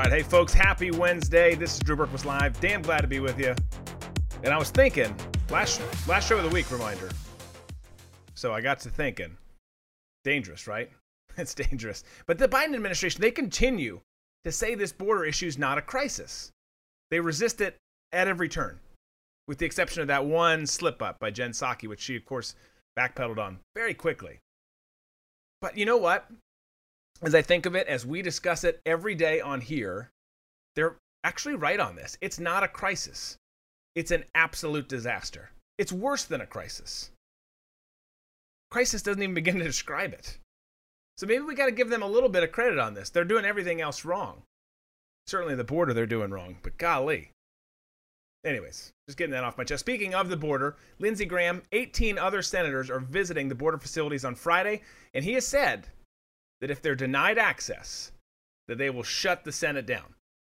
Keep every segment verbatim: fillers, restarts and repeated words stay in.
right, hey folks, happy Wednesday. This is Drew Berquist Live. Damn glad to be with you. And I was thinking, last last show of the week reminder. So I got to thinking, dangerous, right? It's dangerous. But the Biden administration, they continue to say this border issue is not a crisis. They resist it at every turn, with the exception of that one slip up by Jen Psaki, which she, of course, backpedaled on very quickly. But you know what? As I think of it, as we discuss it every day on here, they're actually right on this. It's not a crisis. It's an absolute disaster. It's worse than a crisis. Crisis doesn't even begin to describe it. So maybe we got to give them a little bit of credit on this. They're doing everything else wrong. Certainly the border they're doing wrong, but golly. Anyways, just getting that off my chest. Speaking of the border, Lindsey Graham, eighteen other senators are visiting the border facilities on Friday, and he has said that if they're denied access, that they will shut the Senate down.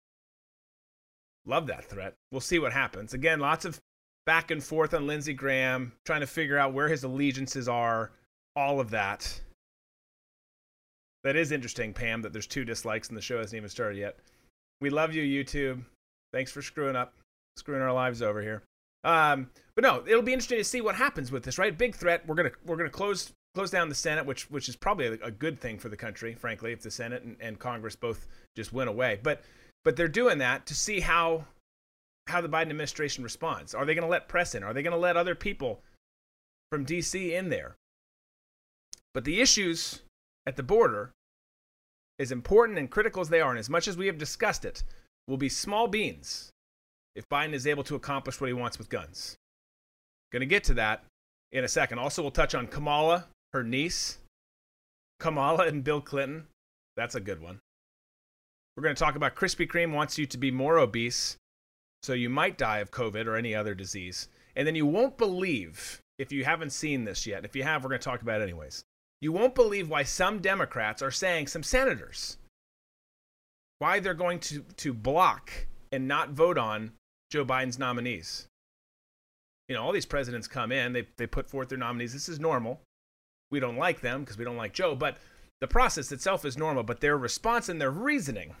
Love that threat. We'll see what happens. Again, lots of back and forth on Lindsey Graham, trying to figure out where his allegiances are, all of that. That is interesting, Pam, that there's two dislikes and the show hasn't even started yet. We love you, YouTube. Thanks for screwing up, screwing our lives over here. Um, but no, it'll be interesting to see what happens with this, right? Big threat. We're gonna we're gonna close close down the Senate, which which is probably a, a good thing for the country, frankly, if the Senate and, and Congress both just went away. But but they're doing that to see how how the Biden administration responds. Are they going to let press in? Are they going to let other people from D C in there? But the issues at the border, as important and critical as they are, and as much as we have discussed it, will be small beans if Biden is able to accomplish what he wants with guns. Going to get to that in a second. Also, we'll touch on Kamala, her niece. Kamala and Bill Clinton. That's a good one. We're going to talk about Krispy Kreme wants you to be more obese, so you might die of COVID or any other disease. And then you won't believe, if you haven't seen this yet, if you have, we're going to talk about it anyways. You won't believe why some Democrats are saying, some senators, why they're going to, to block and not vote on Joe Biden's nominees. You know, all these presidents come in, they they put forth their nominees. This is normal. We don't like them because we don't like Joe, but the process itself is normal. But their response and their reasoning,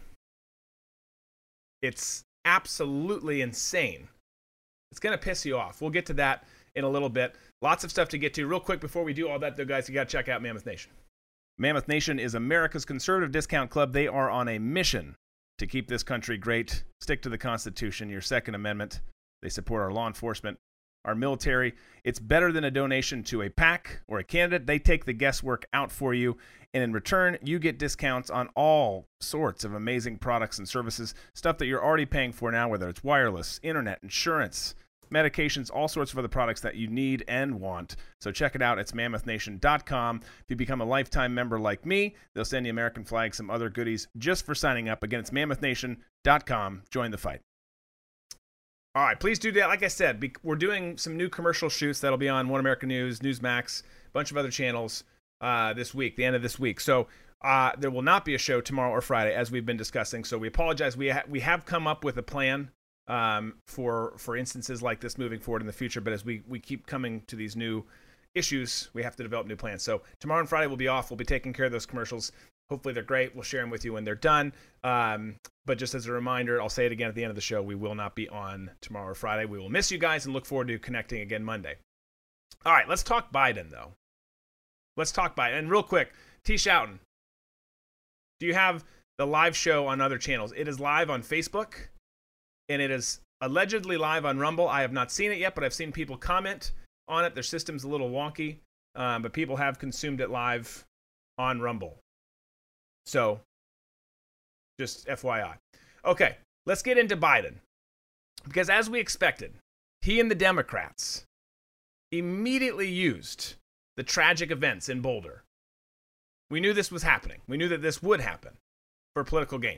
it's absolutely insane. It's going to piss you off. We'll get to that in a little bit. Lots of stuff to get to. Real quick before we do all that, though, guys, you got to check out Mammoth Nation. Mammoth Nation is America's conservative discount club. They are on a mission to keep this country great. Stick to the Constitution, your Second Amendment. They support our law enforcement, our military. It's better than a donation to a PAC or a candidate. They take the guesswork out for you, and in return, you get discounts on all sorts of amazing products and services, stuff that you're already paying for now, whether it's wireless, internet, insurance, medications, all sorts of other products that you need and want. So check it out. It's mammoth nation dot com. If you become a lifetime member like me, they'll send you American flag, some other goodies just for signing up. Again, it's mammoth nation dot com. Join the fight. All right, please do that. Like I said, we're doing some new commercial shoots that'll be on One American News, Newsmax, a bunch of other channels uh, this week, the end of this week. So uh, there will not be a show tomorrow or Friday, as we've been discussing. So we apologize. We ha- we have come up with a plan um, for for instances like this moving forward in the future. But as we, we keep coming to these new issues, we have to develop new plans. So tomorrow and Friday will be off. We'll be taking care of those commercials. Hopefully they're great. We'll share them with you when they're done. Um, but just as a reminder, I'll say it again at the end of the show, we will not be on tomorrow or Friday. We will miss you guys and look forward to connecting again Monday. All right, let's talk Biden, though. Let's talk Biden. And real quick, T. Shoughton, do you have the live show on other channels? It is live on Facebook, and it is allegedly live on Rumble. I have not seen it yet, but I've seen people comment on it. Their system's a little wonky, um, but people have consumed it live on Rumble. So, just F Y I. Okay, let's get into Biden. Because as we expected, he and the Democrats immediately used the tragic events in Boulder. We knew this was happening. We knew that this would happen for political gain.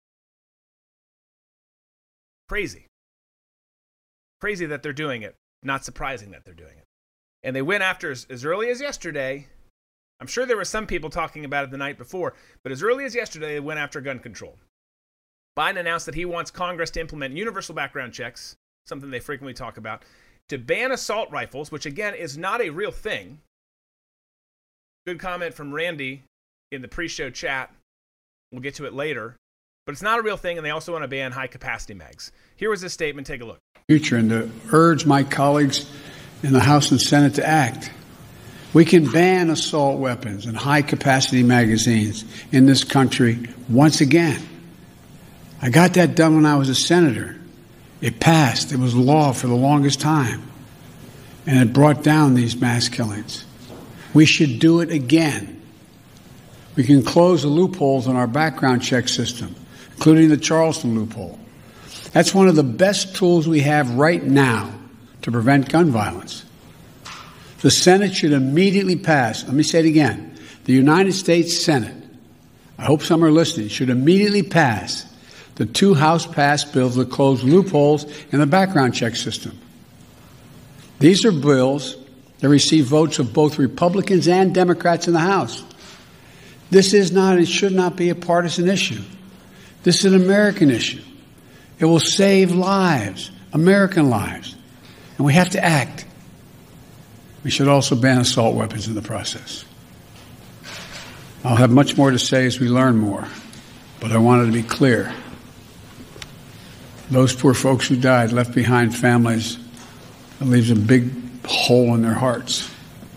Crazy. Crazy that they're doing it. Not surprising that they're doing it. And they went after, as, as early as yesterday, I'm sure there were some people talking about it the night before, but as early as yesterday, they went after gun control. Biden announced that he wants Congress to implement universal background checks, something they frequently talk about, to ban assault rifles, which again is not a real thing. Good comment from Randy in the pre-show chat. We'll get to it later. But it's not a real thing, and they also want to ban high-capacity mags. Here was this statement. Take a look. Future and to urge my colleagues in the House and Senate to act. We can ban assault weapons and high-capacity magazines in this country once again. I got that done when I was a senator. It passed. It was law for the longest time. And it brought down these mass killings. We should do it again. We can close the loopholes in our background check system, including the Charleston loophole. That's one of the best tools we have right now to prevent gun violence. The Senate should immediately pass, let me say it again, the United States Senate, I hope some are listening, should immediately pass the two House-passed bills that close loopholes in the background check system. These are bills that receive votes of both Republicans and Democrats in the House. This is not and should not be a partisan issue. This is an American issue. It will save lives, American lives, and we have to act. We should also ban assault weapons in the process. I'll have much more to say as we learn more, but I wanted to be clear. Those poor folks who died left behind families that leaves a big hole in their hearts.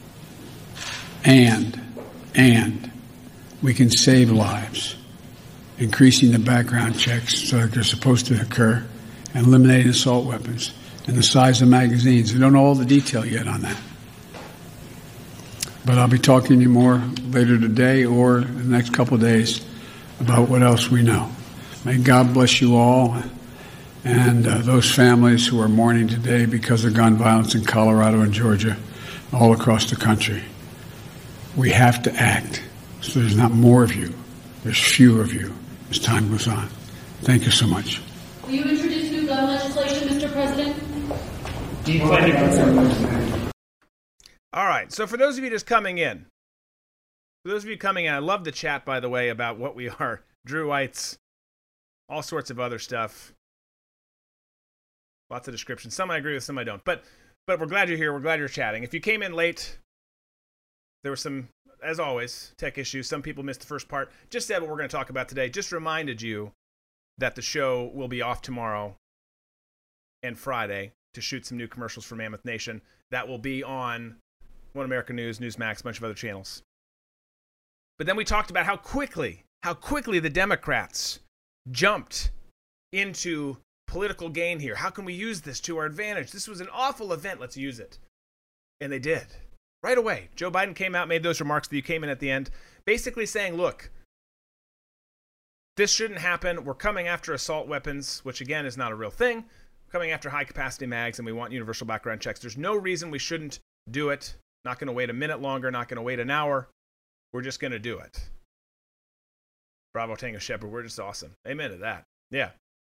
And, and we can save lives, increasing the background checks so that they're supposed to occur, and eliminating assault weapons and the size of magazines. We don't know all the detail yet on that. But I'll be talking to you more later today or in the next couple of days about what else we know. May God bless you all and uh, those families who are mourning today because of gun violence in Colorado and Georgia, all across the country. We have to act so there's not more of you, there's fewer of you as time goes on. Thank you so much. Will you introduce new gun legislation, Mister President? Do you plan to... All right, so for those of you just coming in, for those of you coming in, I love the chat, by the way, about what we are, Drewites, all sorts of other stuff. Lots of descriptions. Some I agree with, some I don't. But but we're glad you're here. We're glad you're chatting. If you came in late, there were some, as always, tech issues. Some people missed the first part. Just said what we're going to talk about today. Just reminded you that the show will be off tomorrow and Friday to shoot some new commercials for Mammoth Nation. That will be on One American News, Newsmax, a bunch of other channels. But then we talked about how quickly, how quickly the Democrats jumped into political gain here. How can we use this to our advantage? This was an awful event. Let's use it. And they did. Right away. Joe Biden came out, made those remarks that you came in at the end, basically saying, look, this shouldn't happen. We're coming after assault weapons, which again is not a real thing. We're coming after high-capacity mags, and we want universal background checks. There's no reason we shouldn't do it. Not going to wait a minute longer, not going to wait an hour. We're just going to do it. Bravo Tango Shepherd, we're just awesome. Amen to that. Yeah.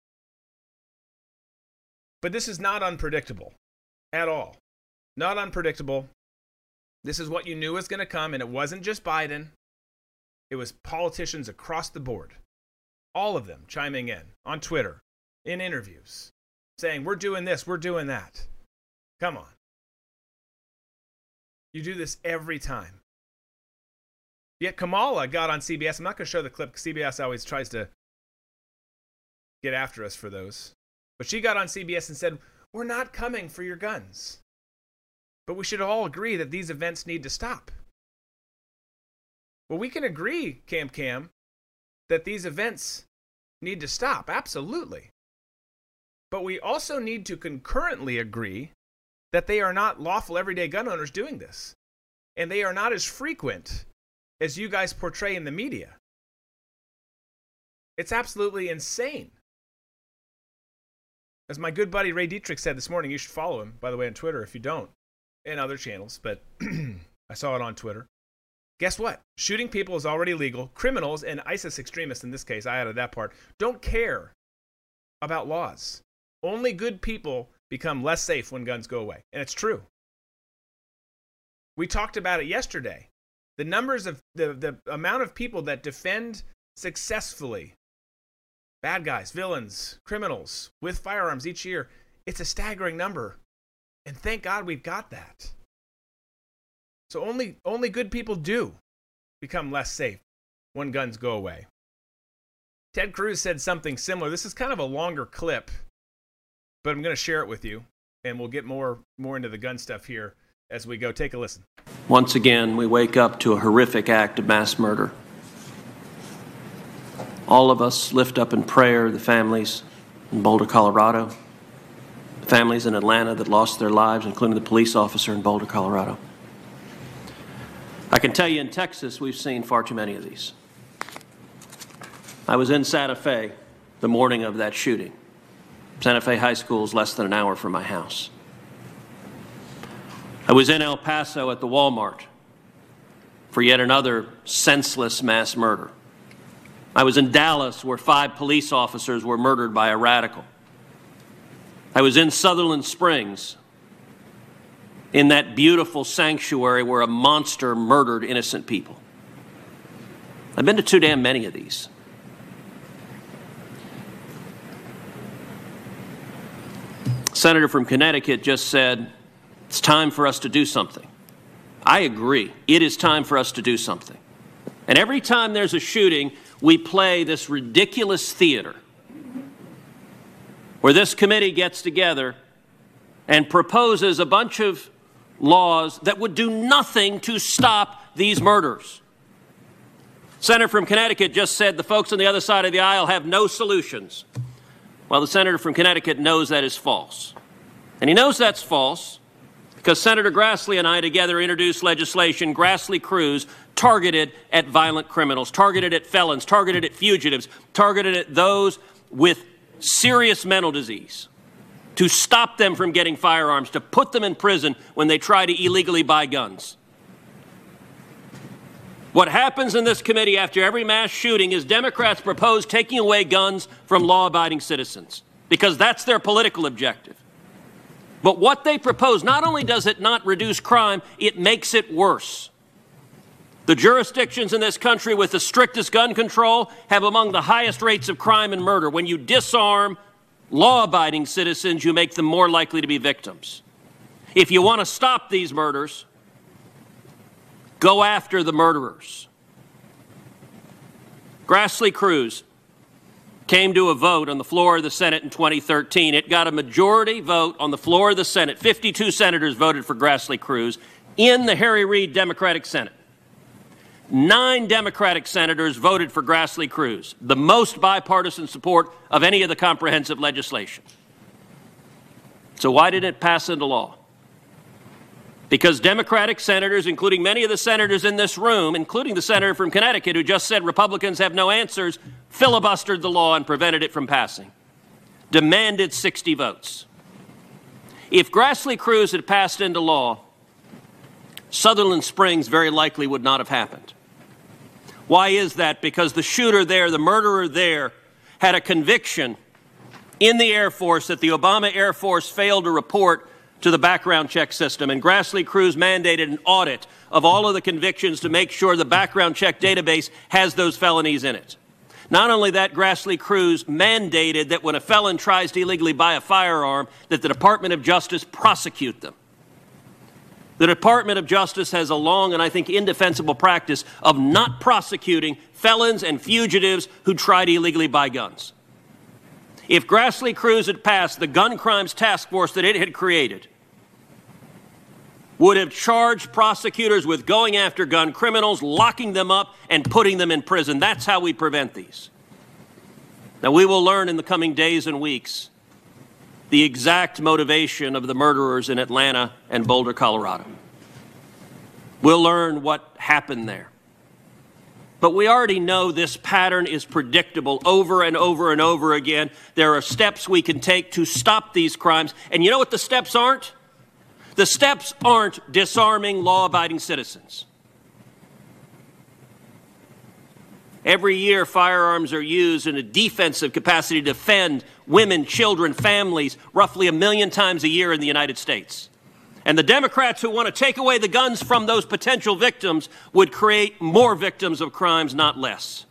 But this is not unpredictable at all. Not unpredictable. This is what you knew was going to come, and it wasn't just Biden. It was politicians across the board. All of them chiming in on Twitter, in interviews, saying, we're doing this, we're doing that. Come on. You do this every time. Yet Kamala got on C B S. I'm not going to show the clip because C B S always tries to get after us for those. But she got on C B S and said, we're not coming for your guns. But we should all agree that these events need to stop. Well, we can agree, Cam Cam, that these events need to stop. Absolutely. But we also need to concurrently agree that they are not lawful everyday gun owners doing this. And they are not as frequent as you guys portray in the media. It's absolutely insane. As my good buddy Ray Dietrich said this morning, you should follow him, by the way, on Twitter if you don't, and other channels, but I saw it on Twitter. Guess what? Shooting people is already legal. Criminals, and ISIS extremists in this case, I added that part, don't care about laws. Only good people become less safe when guns go away. And it's true. We talked about it yesterday. The numbers of the, the amount of people that defend successfully bad guys, villains, criminals with firearms each year, it's a staggering number. And thank God we've got that. So only only good people do become less safe when guns go away. Ted Cruz said something similar. This is kind of a longer clip, but I'm going to share it with you, and we'll get more more into the gun stuff here as we go. Take a listen. Once again, we wake up to a horrific act of mass murder. All of us lift up in prayer the families in Boulder, Colorado, the families in Atlanta that lost their lives, including the police officer in Boulder, Colorado. I can tell you in Texas, we've seen far too many of these. I was in Santa Fe the morning of that shooting. Santa Fe High School is less than an hour from my house. I was in El Paso at the Walmart for yet another senseless mass murder. I was in Dallas where five police officers were murdered by a radical. I was in Sutherland Springs in that beautiful sanctuary where a monster murdered innocent people. I've been to too damn many of these. Senator from Connecticut just said, it's time for us to do something. I agree. It is time for us to do something. And every time there's a shooting, we play this ridiculous theater where this committee gets together and proposes a bunch of laws that would do nothing to stop these murders. Senator from Connecticut just said the folks on the other side of the aisle have no solutions. Well, the senator from Connecticut knows that is false. And he knows that's false because Senator Grassley and I together introduced legislation, Grassley-Cruz, targeted at violent criminals, targeted at felons, targeted at fugitives, targeted at those with serious mental disease, to stop them from getting firearms, to put them in prison when they try to illegally buy guns. What happens in this committee after every mass shooting is Democrats propose taking away guns from law-abiding citizens because that's their political objective. But what they propose, not only does it not reduce crime, it makes it worse. The jurisdictions in this country with the strictest gun control have among the highest rates of crime and murder. When you disarm law-abiding citizens, you make them more likely to be victims. If you want to stop these murders, go after the murderers. Grassley-Cruz came to a vote on the floor of the Senate in twenty thirteen. It got a majority vote on the floor of the Senate. fifty-two senators voted for Grassley-Cruz in the Harry Reid Democratic Senate. Nine Democratic senators voted for Grassley-Cruz, the most bipartisan support of any of the comprehensive legislation. So why did it pass into law? Because Democratic senators, including many of the senators in this room, including the senator from Connecticut who just said Republicans have no answers, filibustered the law and prevented it from passing, demanded sixty votes. If Grassley-Cruz had passed into law, Sutherland Springs very likely would not have happened. Why is that? Because the shooter there, the murderer there, had a conviction in the Air Force that the Obama Air Force failed to report to the background check system, and Grassley-Cruz mandated an audit of all of the convictions to make sure the background check database has those felonies in it. Not only that, Grassley-Cruz mandated that when a felon tries to illegally buy a firearm, that the Department of Justice prosecute them. The Department of Justice has a long and I think indefensible practice of not prosecuting felons and fugitives who try to illegally buy guns. If Grassley-Cruz had passed, the gun crimes task force that it had created would have charged prosecutors with going after gun criminals, locking them up, and putting them in prison. That's how we prevent these. Now, we will learn in the coming days and weeks the exact motivation of the murderers in Atlanta and Boulder, Colorado. We'll learn what happened there. But we already know this pattern is predictable over and over and over again. There are steps we can take to stop these crimes. And you know what the steps aren't? The steps aren't disarming law-abiding citizens. Every year, firearms are used in a defensive capacity to defend women, children, families, roughly a million times a year in the United States. And the Democrats who want to take away the guns from those potential victims would create more victims of crimes, not less.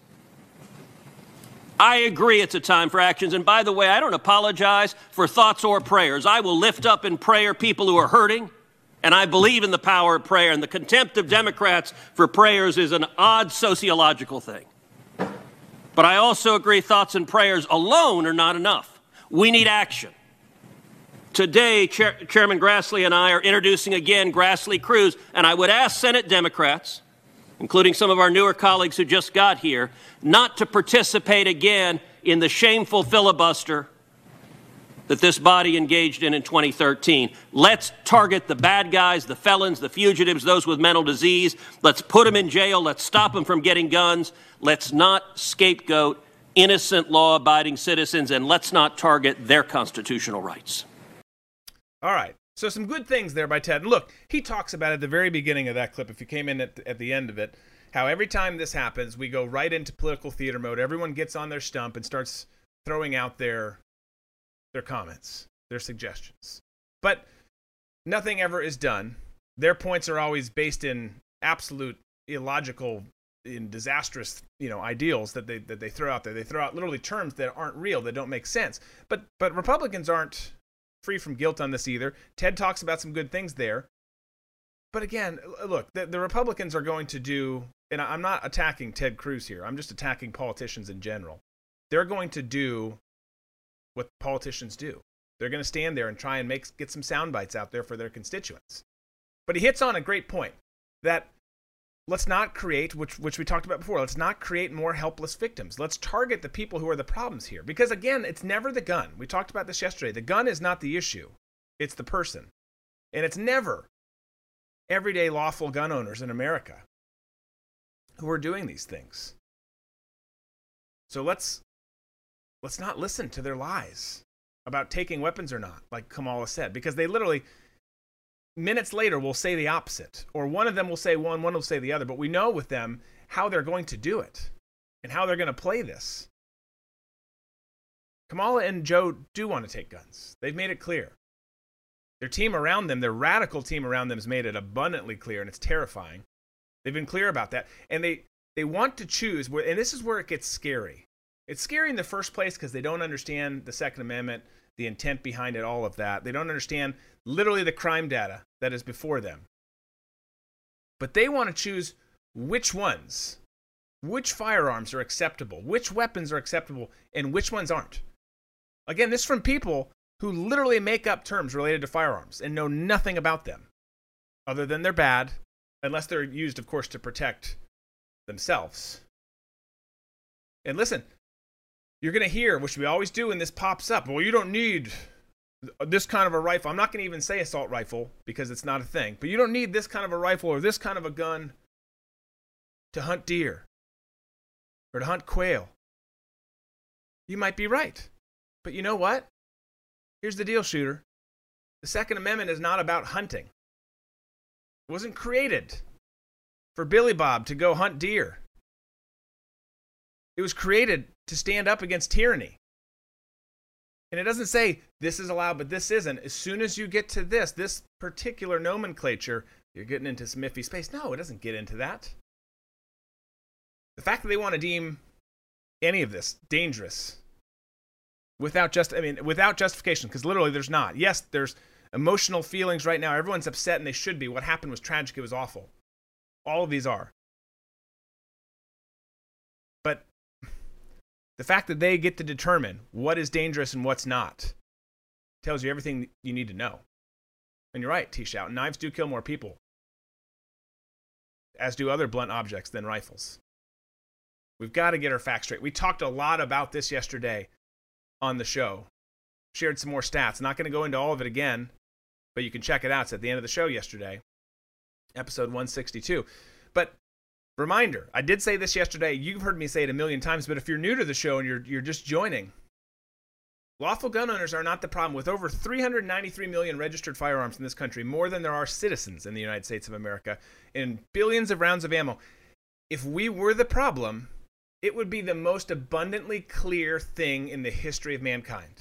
I agree it's a time for actions. And by the way, I don't apologize for thoughts or prayers. I will lift up in prayer people who are hurting, and I believe in the power of prayer. And the contempt of Democrats for prayers is an odd sociological thing. But I also agree thoughts and prayers alone are not enough. We need action. Today, Chair- Chairman Grassley and I are introducing again Grassley Cruz, and I would ask Senate Democrats, including some of our newer colleagues who just got here, not to participate again in the shameful filibuster that this body engaged in in twenty thirteen. Let's target the bad guys, the felons, the fugitives, those with mental disease. Let's put them in jail. Let's stop them from getting guns. Let's not scapegoat innocent law-abiding citizens, and let's not target their constitutional rights. All right. So some good things there by Ted. And look, he talks about at the very beginning of that clip, if you came in at the, at the end of it, how every time this happens, we go right into political theater mode. Everyone gets on their stump and starts throwing out their their comments, their suggestions. But nothing ever is done. Their points are always based in absolute illogical, in disastrous, you know, ideals that they that they throw out there. They throw out literally terms that aren't real, that don't make sense. But but Republicans aren't free from guilt on this either. Ted talks about some good things there. But again, look, the, the Republicans are going to do, and I'm not attacking Ted Cruz here, I'm just attacking politicians in general. They're going to do what politicians do. They're going to stand there and try and make get some sound bites out there for their constituents. But he hits on a great point, that let's not create, which which we talked about before, let's not create more helpless victims. Let's target the people who are the problems here. Because again, it's never the gun. We talked about this yesterday. The gun is not the issue. It's the person. And it's never everyday lawful gun owners in America who are doing these things. So let's let's not listen to their lies about taking weapons or not, like Kamala said, because they literally minutes later will say the opposite, or one of them will say one, one will say the other. But we know with them how they're going to do it and how they're going to play this. Kamala and Joe do want to take guns. They've made it clear. Their team around them, their radical team around them, has made it abundantly clear, and it's terrifying. They've been clear about that, and they they want to choose, and this is where it gets scary. It's scary in the first place because they don't understand the Second Amendment, the intent behind it, all of that. They don't understand literally the crime data that is before them. But they want to choose which ones, which firearms are acceptable, which weapons are acceptable, and which ones aren't. Again, this is from people who literally make up terms related to firearms and know nothing about them, other than they're bad, unless they're used, of course, to protect themselves. And listen, you're going to hear, which we always do when this pops up, well, you don't need this kind of a rifle. I'm not going to even say assault rifle because it's not a thing, but you don't need this kind of a rifle or this kind of a gun to hunt deer or to hunt quail. You might be right. But you know what? Here's the deal, shooter. The Second Amendment is not about hunting. It wasn't created for Billy Bob to go hunt deer. It was created to stand up against tyranny. And it doesn't say this is allowed, but this isn't. As soon as you get to this, this particular nomenclature, you're getting into some iffy space. No, it doesn't get into that. The fact that they want to deem any of this dangerous without just, I mean, without justification, because literally there's not. Yes, there's emotional feelings right now. Everyone's upset, and they should be. What happened was tragic. It was awful. All of these are. But the fact that they get to determine what is dangerous and what's not tells you everything you need to know. And you're right, T-Shout. Knives do kill more people, as do other blunt objects than rifles. We've got to get our facts straight. We talked a lot about this yesterday on the show. Shared some more stats. Not going to go into all of it again, but you can check it out. It's at the end of the show yesterday, episode one sixty-two. But reminder, I did say this yesterday. You've heard me say it a million times, but if you're new to the show and you're you're just joining, lawful gun owners are not the problem. With over three hundred ninety-three million registered firearms in this country, more than there are citizens in the United States of America, and billions of rounds of ammo, if we were the problem, it would be the most abundantly clear thing in the history of mankind.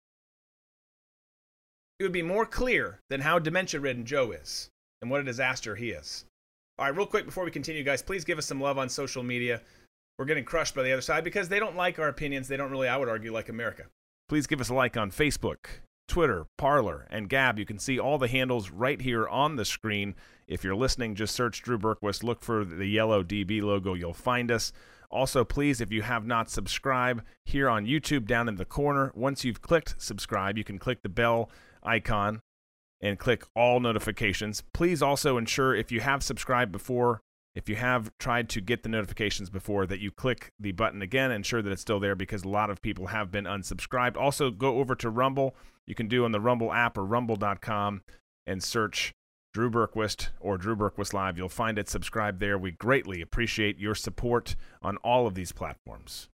It would be more clear than how dementia-ridden Joe is and what a disaster he is. All right, real quick before we continue, guys, please give us some love on social media. We're getting crushed by the other side because they don't like our opinions. They don't really, I would argue, like America. Please give us a like on Facebook, Twitter, Parler, and Gab. You can see all the handles right here on the screen. If you're listening, just search Drew Berquist. Look for the yellow D B logo. You'll find us. Also, please, if you have not subscribed here on YouTube down in the corner, once you've clicked subscribe, you can click the bell icon and click all notifications. Please also ensure if you have subscribed before, if you have tried to get the notifications before, that you click the button again, ensure that it's still there, because a lot of people have been unsubscribed. Also, go over to Rumble. You can do on the Rumble app or rumble dot com and search Drew Berquist or Drew Berquist Live. You'll find it. Subscribe there. We greatly appreciate your support on all of these platforms.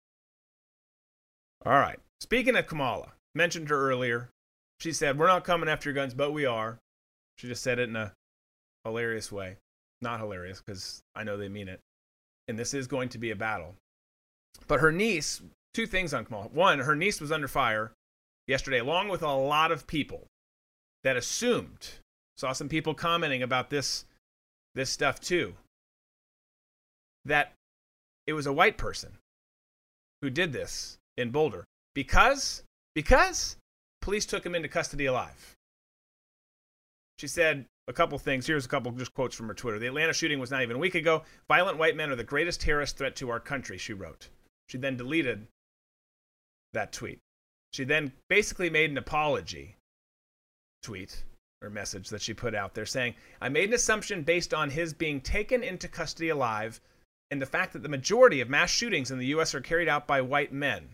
All right. Speaking of Kamala, mentioned her earlier. She said, we're not coming after your guns, but we are. She just said it in a hilarious way. Not hilarious, because I know they mean it. And this is going to be a battle. But her niece, two things on Kamala. One, her niece was under fire yesterday, along with a lot of people that assumed, saw some people commenting about this, this stuff too, that it was a white person who did this in Boulder because, because police took him into custody alive. She said a couple things. Here's a couple just quotes from her Twitter. The Atlanta shooting was not even a week ago. Violent white men are the greatest terrorist threat to our country, she wrote. She then deleted that tweet. She then basically made an apology tweet or message that she put out there saying, I made an assumption based on his being taken into custody alive and the fact that the majority of mass shootings in the U S are carried out by white men.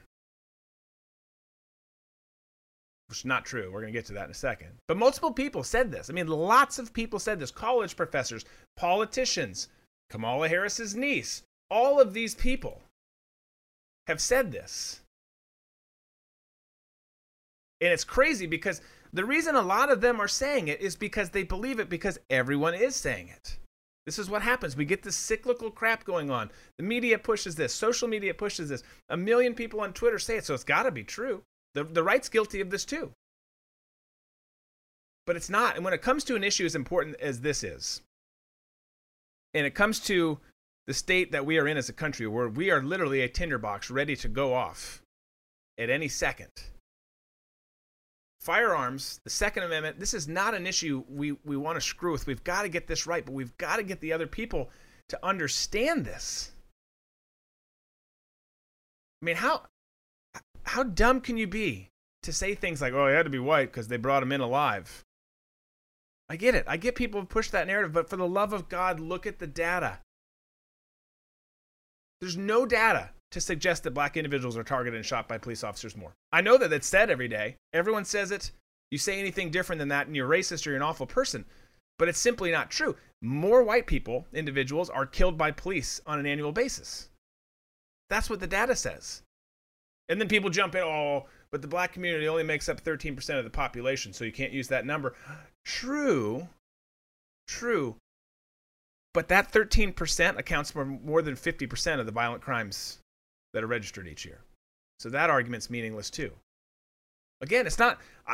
Which is not true. We're going to get to that in a second. But multiple people said this. I mean, lots of people said this. College professors, politicians, Kamala Harris's niece, all of these people have said this. And it's crazy because the reason a lot of them are saying it is because they believe it, because everyone is saying it. This is what happens. We get this cyclical crap going on. The media pushes this. Social media pushes this. A million people on Twitter say it, so it's got to be true. The, the right's guilty of this too. But it's not. And when it comes to an issue as important as this is, and it comes to the state that we are in as a country, where we are literally a tinderbox ready to go off at any second. Firearms, the Second Amendment, this is not an issue we, we want to screw with. We've got to get this right, but we've got to get the other people to understand this. I mean, how... How dumb can you be to say things like, oh, he had to be white because they brought him in alive? I get it. I get people who push that narrative, but for the love of God, look at the data. There's no data to suggest that black individuals are targeted and shot by police officers more. I know that it's said every day. Everyone says it. You say anything different than that and you're racist or you're an awful person. But it's simply not true. More white people, individuals, are killed by police on an annual basis. That's what the data says. And then people jump in, oh, but the black community only makes up thirteen percent of the population, so you can't use that number. True. True. But that thirteen percent accounts for more than fifty percent of the violent crimes that are registered each year. So that argument's meaningless too. Again, it's not I,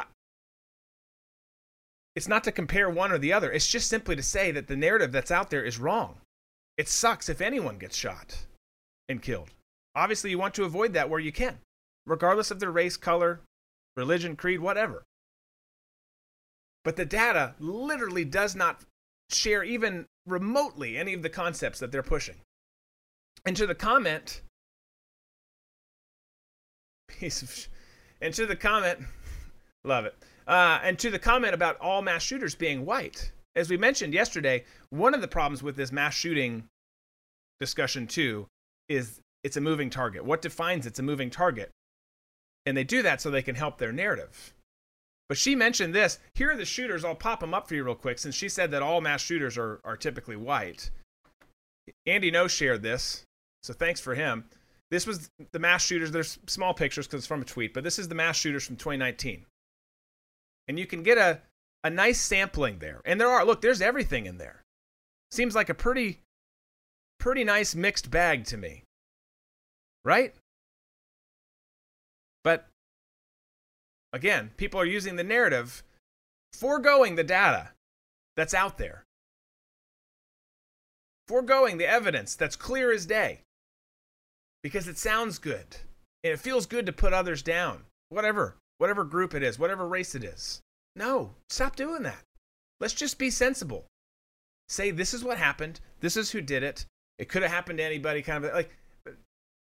it's not to compare one or the other. It's just simply to say that the narrative that's out there is wrong. It sucks if anyone gets shot and killed. Obviously, you want to avoid that where you can, regardless of their race, color, religion, creed, whatever. But the data literally does not share even remotely any of the concepts that they're pushing. And to the comment, piece of, sh- and to the comment, love it. Uh, and to the comment about all mass shooters being white, as we mentioned yesterday, one of the problems with this mass shooting discussion too is it's a moving target. What defines it's a moving target? And they do that so they can help their narrative. But she mentioned this. Here are the shooters. I'll pop them up for you real quick, since she said that all mass shooters are, are typically white. Andy No shared this, so thanks for him. This was the mass shooters. There's small pictures because it's from a tweet, but this is the mass shooters from twenty nineteen. And you can get a, a nice sampling there. And there are, look, there's everything in there. Seems like a pretty, pretty nice mixed bag to me. Right? But again, people are using the narrative, foregoing the data that's out there, foregoing the evidence that's clear as day, because it sounds good and it feels good to put others down, whatever, whatever group it is, whatever race it is. No, stop doing that. Let's just be sensible. Say this is what happened. This is who did it. It could have happened to anybody. Kind of like.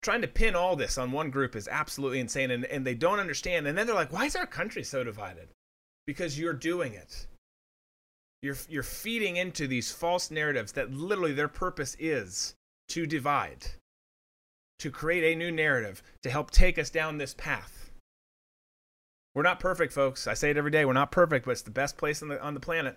trying to pin all this on one group is absolutely insane, and, and they don't understand. And then they're like, why is our country so divided? Because you're doing it. You're, you're feeding into these false narratives that literally their purpose is to divide, to create a new narrative, to help take us down this path. We're not perfect, folks. I say it every day. We're not perfect, but it's the best place on the, on the planet.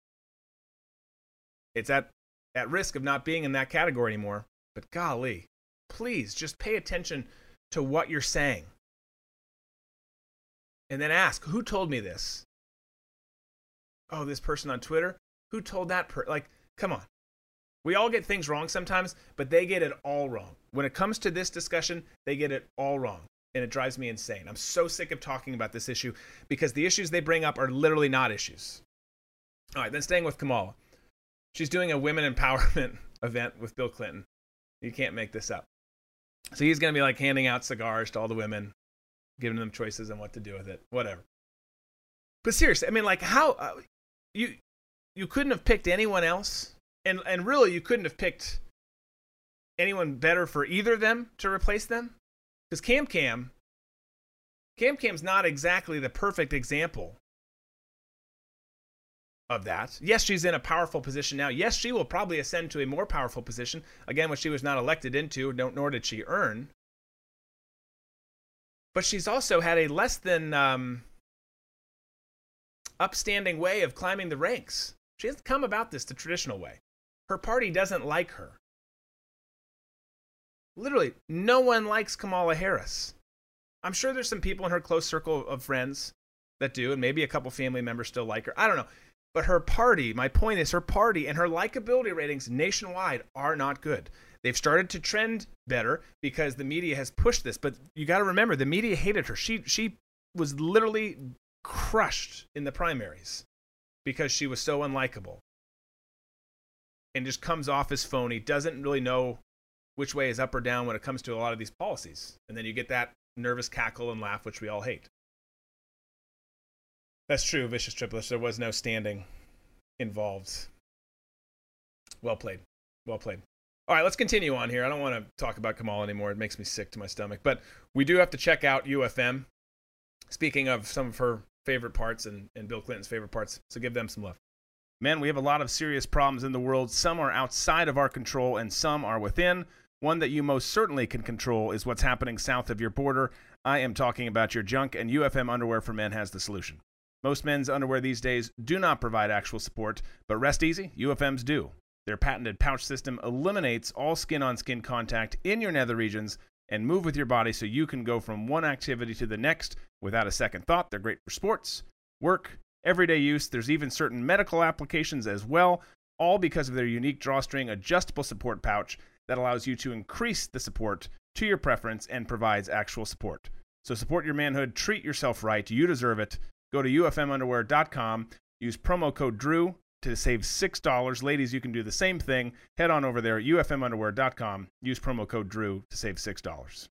It's at, at risk of not being in that category anymore. But golly, please just pay attention to what you're saying. And then ask, who told me this? Oh, this person on Twitter? Who told that person? Like, come on. We all get things wrong sometimes, but they get it all wrong. When it comes to this discussion, they get it all wrong. And it drives me insane. I'm so sick of talking about this issue because the issues they bring up are literally not issues. All right, then staying with Kamala. She's doing a women empowerment event with Bill Clinton. You can't make this up. So he's going to be like handing out cigars to all the women, giving them choices on what to do with it, whatever. But seriously, I mean, like how uh, you you couldn't have picked anyone else, and and really you couldn't have picked anyone better for either of them to replace them, because Cam Cam, Cam Cam's not exactly the perfect example of that. Yes, she's in a powerful position now. Yes, she will probably ascend to a more powerful position, again, which she was not elected into, nor did she earn. But she's also had a less than um, upstanding way of climbing the ranks. She hasn't come about this the traditional way. Her party doesn't like her. Literally, no one likes Kamala Harris. I'm sure there's some people in her close circle of friends that do, and maybe a couple family members still like her. I don't know. But her party, my point is her party and her likability ratings nationwide are not good. They've started to trend better because the media has pushed this. But you got to remember, the media hated her. She she was literally crushed in the primaries because she was so unlikable and just comes off as phony, doesn't really know which way is up or down when it comes to a lot of these policies. And then you get that nervous cackle and laugh, which we all hate. That's true, Vicious Triplets. There was no standing involved. Well played. Well played. All right, let's continue on here. I don't want to talk about Kamala anymore. It makes me sick to my stomach. But we do have to check out U F M. Speaking of some of her favorite parts and, and Bill Clinton's favorite parts, so give them some love. Man, we have a lot of serious problems in the world. Some are outside of our control and some are within. One that you most certainly can control is what's happening south of your border. I am talking about your junk, and U F M Underwear for Men has the solution. Most men's underwear these days do not provide actual support, but rest easy, U F M's do. Their patented pouch system eliminates all skin-on-skin contact in your nether regions and move with your body so you can go from one activity to the next without a second thought. They're great for sports, work, everyday use. There's even certain medical applications as well, all because of their unique drawstring adjustable support pouch that allows you to increase the support to your preference and provides actual support. So support your manhood, treat yourself right, you deserve it. Go to U F M underwear dot com, use promo code Drew to save six dollars. Ladies, you can do the same thing. Head on over there, U F M underwear dot com, use promo code Drew to save six dollars.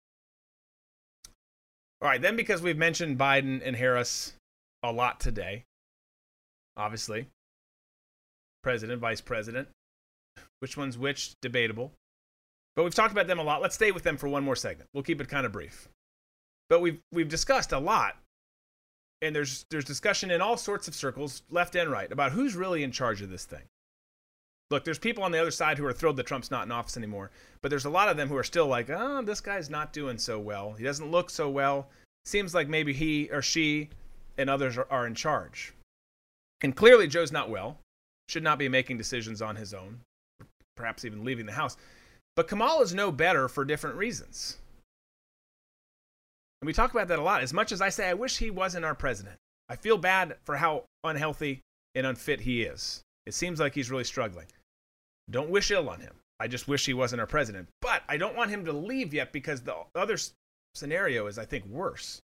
All right, then because we've mentioned Biden and Harris a lot today, obviously, president, vice president, which one's which, debatable. But we've talked about them a lot. Let's stay with them for one more segment. We'll keep it kind of brief. But we've we've discussed a lot. And there's there's discussion in all sorts of circles, left and right, about who's really in charge of this thing. Look, there's people on the other side who are thrilled that Trump's not in office anymore, but there's a lot of them who are still like, oh, this guy's not doing so well. He doesn't look so well. Seems like maybe he or she and others are, are in charge. And clearly Joe's not well, should not be making decisions on his own, perhaps even leaving the house. But Kamala's no better for different reasons. And we talk about that a lot. As much as I say, I wish he wasn't our president. I feel bad for how unhealthy and unfit he is. It seems like he's really struggling. Don't wish ill on him. I just wish he wasn't our president. But I don't want him to leave yet because the other scenario is, I think, worse.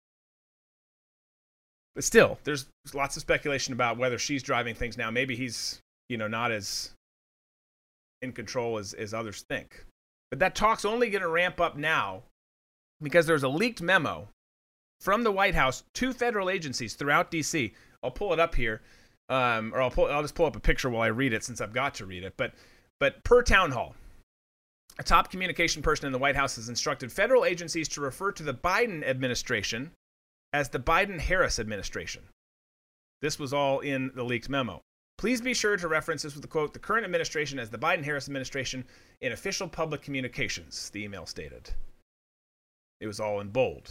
But still, there's lots of speculation about whether she's driving things now. Maybe he's, you know, not as in control as, as others think. But that talk's only going to ramp up now because there's a leaked memo from the White House to federal agencies throughout D C. I'll pull it up here, um, or I'll pull. I'll just pull up a picture while I read it since I've got to read it. But, but per town hall, A top communication person in the White House has instructed federal agencies to refer to the Biden administration as the Biden-Harris administration. This was all in the leaked memo. Please be sure to reference this with the quote, the current administration as the Biden-Harris administration in official public communications, the email stated. It was all in bold.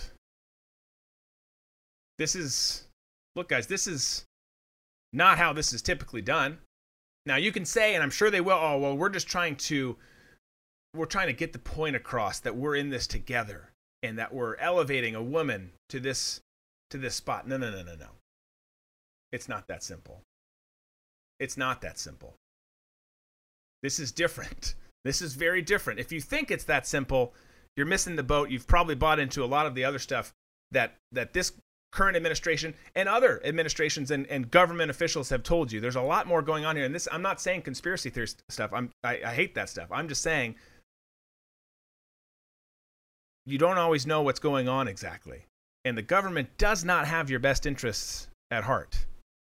This is, look guys, this is not how this is typically done. Now you can say, and I'm sure they will, oh, well, we're just trying to, we're trying to get the point across that we're in this together and that we're elevating a woman to this, to this spot. No, no, no, no, no. It's not that simple. It's not that simple. This is different. This is very different. If you think it's that simple, you're missing the boat. You've probably bought into a lot of the other stuff that, that this current administration and other administrations and, and government officials have told you. There's a lot more going on here. And this, I'm not saying conspiracy theory stuff. I'm, I, I hate that stuff. I'm just saying you don't always know what's going on exactly. And the government does not have your best interests at heart.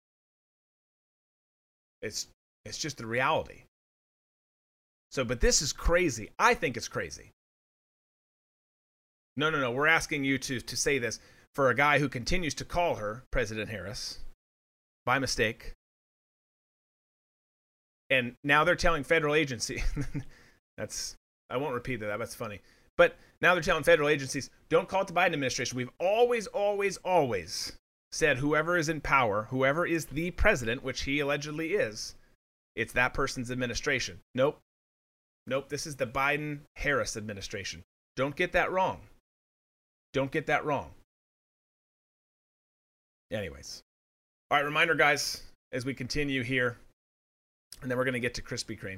It's it's just the reality. So, but this is crazy. I think it's crazy. No, no, no. We're asking you to, to say this for a guy who continues to call her President Harris by mistake. And now they're telling federal agency. that's, I won't repeat that. That's funny. But now they're telling federal agencies, don't call it the Biden administration. We've always, always, always said whoever is in power, whoever is the president, which he allegedly is, it's that person's administration. Nope. Nope. This is the Biden-Harris administration. Don't get that wrong. Don't get that wrong. Anyways. All right, reminder, guys, as we continue here, and then we're going to get to Krispy Kreme,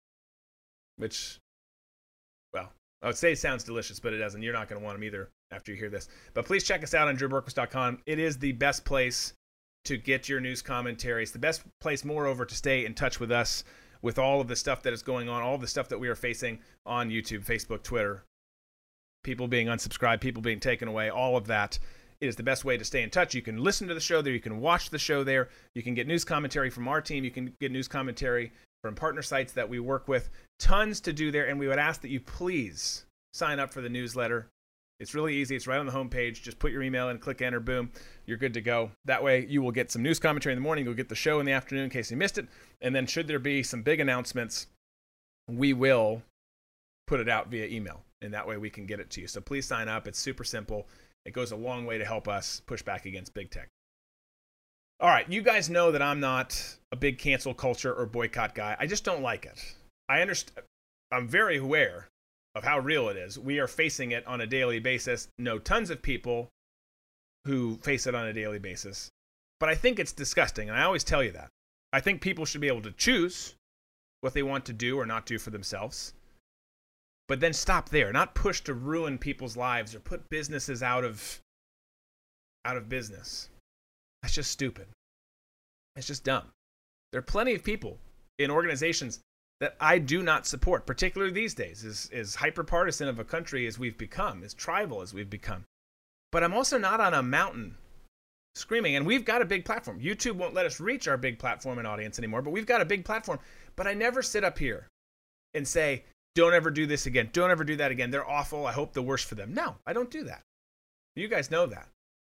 which, well, I would say it sounds delicious, but it doesn't. You're not going to want them either after you hear this. But please check us out on drew berquist dot com. It is the best place to get your news commentary. It's the best place, moreover, to stay in touch with us with all of the stuff that is going on, all of the stuff that we are facing on YouTube, Facebook, Twitter, people being unsubscribed, people being taken away, all of that. It is the best way to stay in touch. You can listen to the show there. You can watch the show there. You can get news commentary from our team. You can get news commentary from partner sites that we work with. Tons to do there, and we would ask that you please sign up for the newsletter. It's really easy. It's right on the homepage. Just put your email in, click enter, boom, you're good to go. That way you will get some news commentary in the morning. You'll get the show in the afternoon in case you missed it. And then should there be some big announcements, we will put it out via email, and that way we can get it to you. So please sign up. It's super simple. It goes a long way to help us push back against big tech. All right, you guys know that I'm not a big cancel culture or boycott guy. I just don't like it. I understand. I'm very aware of how real it is. We are facing it on a daily basis. Know tons of people who face it on a daily basis. But I think it's disgusting, and I always tell you that. I think people should be able to choose what they want to do or not do for themselves. But then stop there. Not push to ruin people's lives or put businesses out of out of business. That's just stupid. It's just dumb. There are plenty of people in organizations that I do not support, particularly these days, as, as hyper-partisan of a country as we've become, as tribal as we've become. But I'm also not on a mountain screaming, and we've got a big platform. YouTube won't let us reach our big platform and audience anymore, but we've got a big platform. But I never sit up here and say, don't ever do this again. Don't ever do that again. They're awful. I hope the worst for them. No, I don't do that. You guys know that.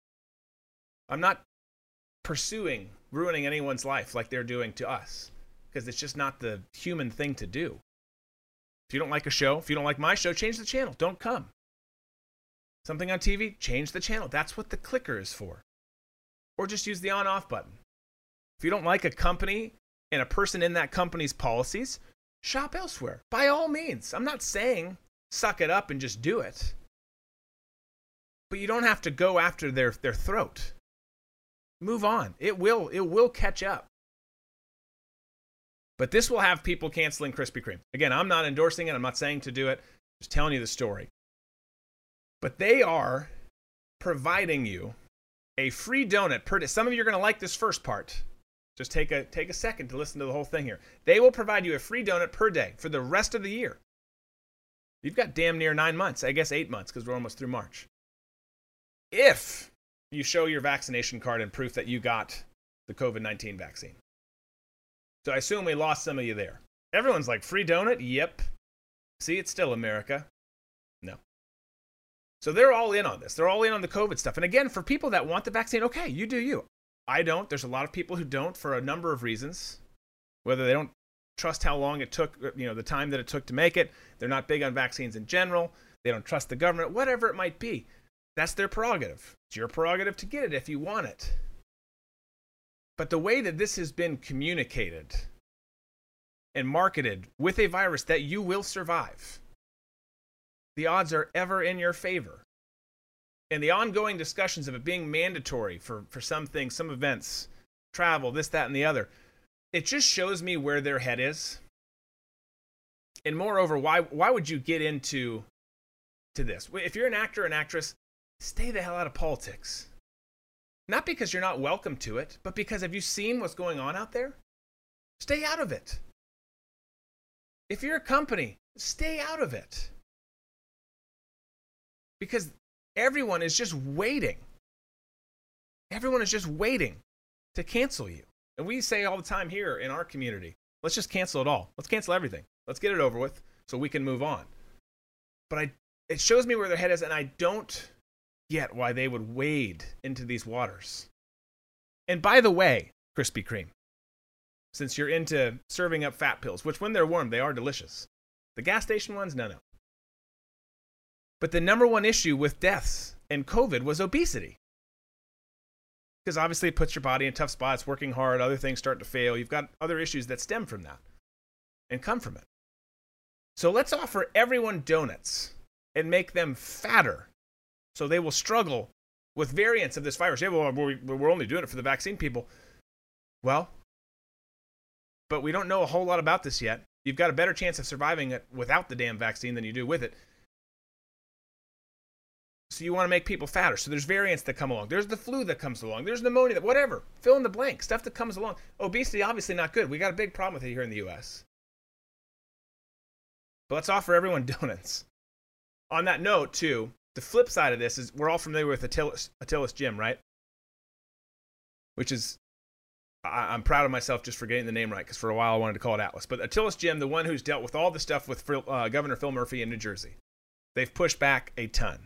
I'm not pursuing ruining anyone's life like they're doing to us, because it's just not the human thing to do. If you don't like a show, if you don't like my show, change the channel. Don't come. Something on T V, change the channel. That's what the clicker is for. Or just use the on-off button. If you don't like a company and a person in that company's policies, shop elsewhere. By all means. I'm not saying suck it up and just do it. But you don't have to go after their, their throat. Move on. It will, it will catch up. But this will have people canceling Krispy Kreme. Again, I'm not endorsing it. I'm not saying to do it. Just telling you the story. But they are providing you a free donut per day. Some of you are going to like this first part. Just take a, take a second to listen to the whole thing here. They will provide you a free donut per day for the rest of the year. You've got damn near nine months. I guess eight months because we're almost through March. If you show your vaccination card and proof that you got the COVID nineteen vaccine. So I assume we lost some of you there. Everyone's like, free donut? Yep. See, it's still America. No. So they're all in on this. They're all in on the COVID stuff. And again, for people that want the vaccine, okay, you do you. I don't. There's a lot of people who don't for a number of reasons. Whether they don't trust how long it took, you know, the time that it took to make it. They're not big on vaccines in general. They don't trust the government, whatever it might be. That's their prerogative. It's your prerogative to get it if you want it. But the way that this has been communicated and marketed with a virus that you will survive, the odds are ever in your favor. And the ongoing discussions of it being mandatory for, for some things, some events, travel, this, that, and the other, it just shows me where their head is. And moreover, why why would you get into to this? If you're an actor or an actress, stay the hell out of politics. Not because you're not welcome to it, but because have you seen what's going on out there? Stay out of it. If you're a company, stay out of it. Because everyone is just waiting. Everyone is just waiting to cancel you. And we say all the time here in our community, let's just cancel it all. Let's cancel everything. Let's get it over with so we can move on. But I, it shows me where their head is, and I don't get why they would wade into these waters. And by the way, Krispy Kreme, since you're into serving up fat pills, which when they're warm, they are delicious. The gas station ones, no, no. But the number one issue with deaths and COVID was obesity. Because obviously it puts your body in tough spots, working hard, other things start to fail. You've got other issues that stem from that and come from it. So let's offer everyone donuts and make them fatter so they will struggle with variants of this virus. Yeah, well, we're only doing it for the vaccine people. Well, but we don't know a whole lot about this yet. You've got a better chance of surviving it without the damn vaccine than you do with it. So you want to make people fatter. So there's variants that come along. There's the flu that comes along. There's pneumonia, whatever. Fill in the blank. Stuff that comes along. Obesity, obviously not good. We got a big problem with it here in the U S. But let's offer everyone donuts. On that note, too, the flip side of this is we're all familiar with Attila's, Attila's Gym, right? Which is, I, I'm proud of myself just for getting the name right, because for a while I wanted to call it Atlas. But Attila's Gym, the one who's dealt with all the stuff with uh, Governor Phil Murphy in New Jersey, they've pushed back a ton.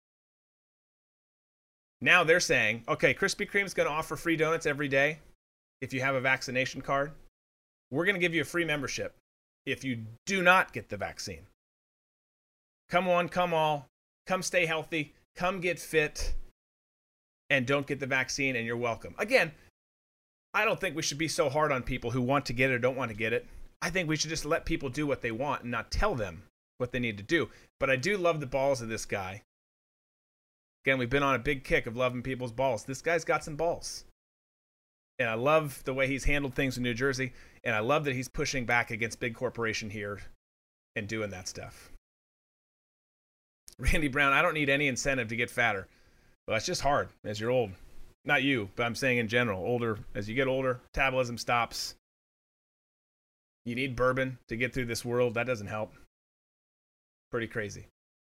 Now they're saying, okay, Krispy Kreme's going to offer free donuts every day if you have a vaccination card. We're going to give you a free membership if you do not get the vaccine. Come on, come all. Come stay healthy. Come get fit. And don't get the vaccine, and you're welcome. Again, I don't think we should be so hard on people who want to get it or don't want to get it. I think we should just let people do what they want and not tell them what they need to do. But I do love the balls of this guy. Again, we've been on a big kick of loving people's balls. This guy's got some balls. And I love the way he's handled things in New Jersey. And I love that he's pushing back against big corporation here and doing that stuff. Randy Brown, I don't need any incentive to get fatter. Well, it's just hard as you're old. Not you, but I'm saying in general. Older, as you get older, metabolism stops. You need bourbon to get through this world. That doesn't help. Pretty crazy.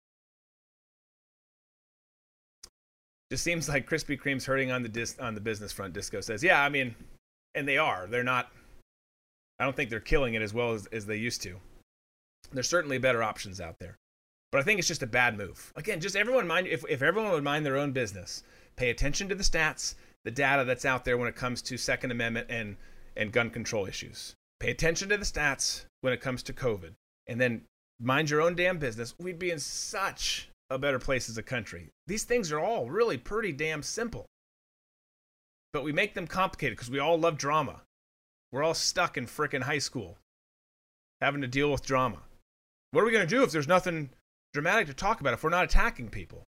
Just seems like Krispy Kreme's hurting on the dis- on the business front, Disco says. Yeah, I mean, and they are. They're not, I don't think they're killing it as well as, as they used to. There's certainly better options out there. But I think it's just a bad move. Again, just everyone mind, if, if everyone would mind their own business, pay attention to the stats, the data that's out there when it comes to Second Amendment and, and gun control issues. Pay attention to the stats when it comes to COVID. And then mind your own damn business. We'd be in such a better place as a country. These things are all really pretty damn simple. But we make them complicated because we all love drama. We're all stuck in frickin' high school having to deal with drama. What are we going to do if there's nothing dramatic to talk about, if we're not attacking people?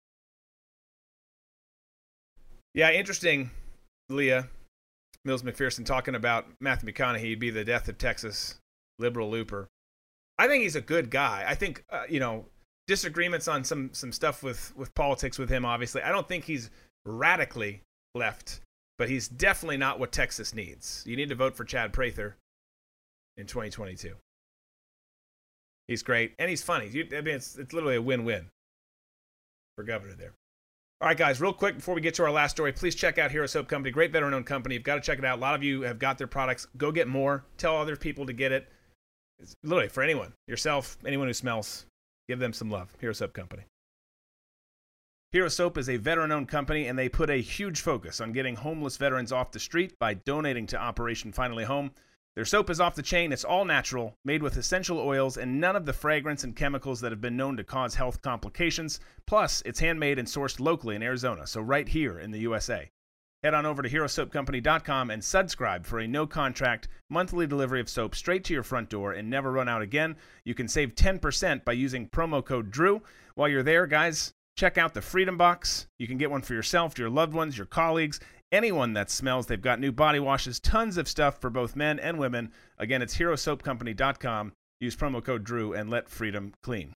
Yeah, interesting, Leah Mills McPherson talking about Matthew McConaughey be the death of Texas, liberal looper. I think he's a good guy. I think, uh, you know, disagreements on some some stuff with, with politics with him, obviously. I don't think he's radically left, but he's definitely not what Texas needs. You need to vote for Chad Prather in twenty twenty-two. He's great, and he's funny. You, I mean, it's, it's literally a win-win for governor there. All right, guys, real quick before we get to our last story, please check out Hero Soap Company. Great veteran-owned company. You've got to check it out. A lot of you have got their products. Go get more. Tell other people to get it. It's literally for anyone, yourself, anyone who smells, give them some love. Hero Soap Company. Hero Soap is a veteran-owned company, and they put a huge focus on getting homeless veterans off the street by donating to Operation Finally Home. Their soap is off the chain. It's all natural, made with essential oils and none of the fragrance and chemicals that have been known to cause health complications. Plus, it's handmade and sourced locally in Arizona, so right here in the U S A. Head on over to hero soap company dot com and subscribe for a no-contract monthly delivery of soap straight to your front door and never run out again. You can save ten percent by using promo code DREW. While you're there, guys, check out the Freedom Box. You can get one for yourself, your loved ones, your colleagues, anyone that smells. They've got new body washes, tons of stuff for both men and women. Again, it's hero soap company dot com. Use promo code DREW and let freedom clean.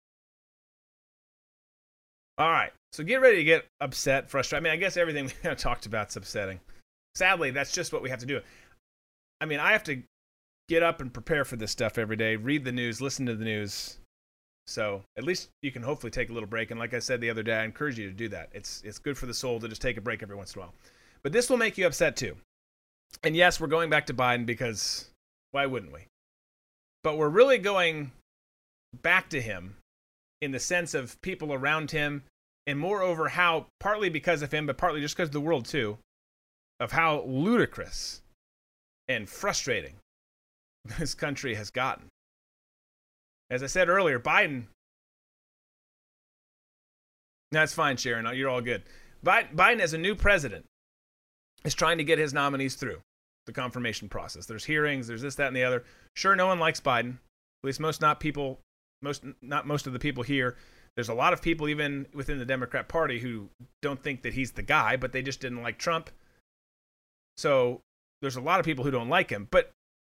All right, so get ready to get upset, frustrated. I mean, I guess everything we kind of talked about is upsetting. Sadly, that's just what we have to do. I mean, I have to get up and prepare for this stuff every day, read the news, listen to the news. So at least you can hopefully take a little break. And like I said the other day, I encourage you to do that. It's it's good for the soul to just take a break every once in a while. But this will make you upset too. And yes, we're going back to Biden because why wouldn't we? But we're really going back to him in the sense of people around him, and moreover how, partly because of him, but partly just because of the world too, of how ludicrous and frustrating this country has gotten. As I said earlier, Biden, that's fine, Sharon, you're all good. Biden, as a new president, is trying to get his nominees through the confirmation process. There's hearings, there's this, that, and the other. Sure, no one likes Biden, at least most not people, most not most of the people here. There's a lot of people even within the Democrat Party who don't think that he's the guy, but they just didn't like Trump. So there's a lot of people who don't like him. But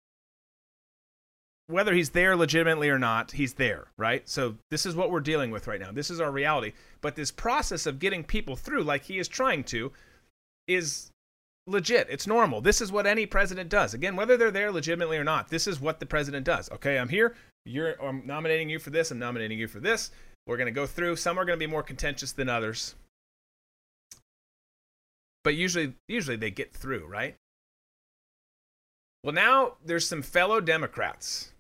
whether he's there legitimately or not, he's there, right? So this is what we're dealing with right now. This is our reality. But this process of getting people through, like he is trying to, is legit. It's normal. This is what any president does. Again, whether they're there legitimately or not, this is what the president does. Okay, I'm here. You're, I'm nominating you for this. I'm nominating you for this. We're going to go through. Some are going to be more contentious than others. But usually, usually they get through, right? Well, now there's some fellow Democrats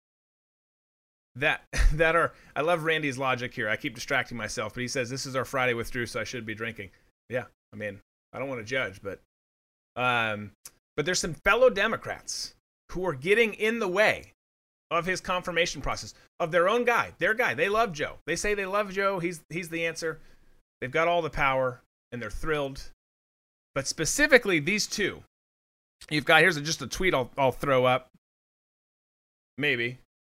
that that are, I love Randy's logic here. I keep distracting myself, but he says, this is our Friday with Drew, so I should be drinking. Yeah, I mean, I don't want to judge, but um, but there's some fellow Democrats who are getting in the way of his confirmation process, of their own guy, their guy. They love Joe. They say they love Joe. He's he's the answer. They've got all the power, and they're thrilled. But specifically, these two. You've got, here's a, just a tweet I'll, I'll throw up. Maybe.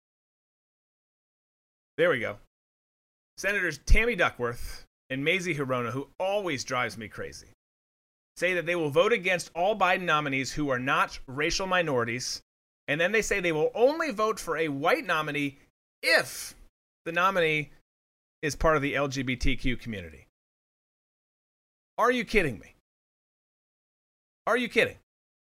There we go. Senators Tammy Duckworth and Mazie Hirono, who always drives me crazy, say that they will vote against all Biden nominees who are not racial minorities. And then they say they will only vote for a white nominee if the nominee is part of the L G B T Q community. Are you kidding me? Are you kidding?